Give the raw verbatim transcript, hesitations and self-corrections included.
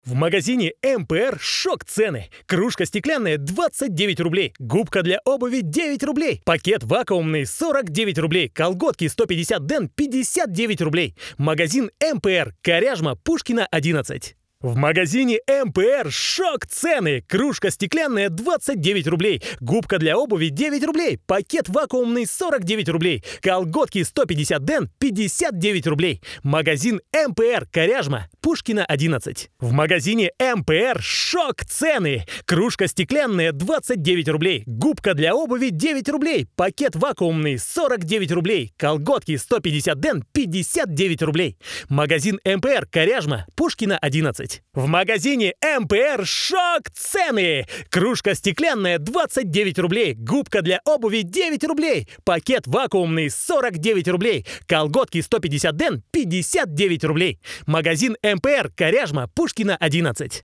В магазине эм пэ эр шок цены. Кружка стеклянная двадцать девять рублей. Губка для обуви девять рублей. Пакет вакуумный сорок девять рублей. Колготки сто пятьдесят ден пятьдесят девять рублей. Магазин эм пэ эр. Коряжма, Пушкина, одиннадцать. В магазине эм пэ эр шок цены. Кружка стеклянная двадцать девять рублей. Губка для обуви девять рублей. Пакет вакуумный сорок девять рублей. Колготки сто пятьдесят ден пятьдесят девять рублей. Магазин эм пэ эр. Коряжма, Пушкина, одиннадцать. В магазине эм пэ эр шок цены. Кружка стеклянная двадцать девять рублей. Губка для обуви девять рублей. Пакет вакуумный сорок девять рублей. Колготки сто пятьдесят ден пятьдесят девять рублей. Магазин эм пэ эр. Коряжма, Пушкина, одиннадцать. В магазине эм пэ эр шок цены. Кружка стеклянная двадцать девять рублей. Губка для обуви девять рублей. Пакет вакуумный сорок девять рублей. Колготки сто пятьдесят ден пятьдесят девять рублей. Магазин эм пэ эр. Коряжма, Пушкина, одиннадцать.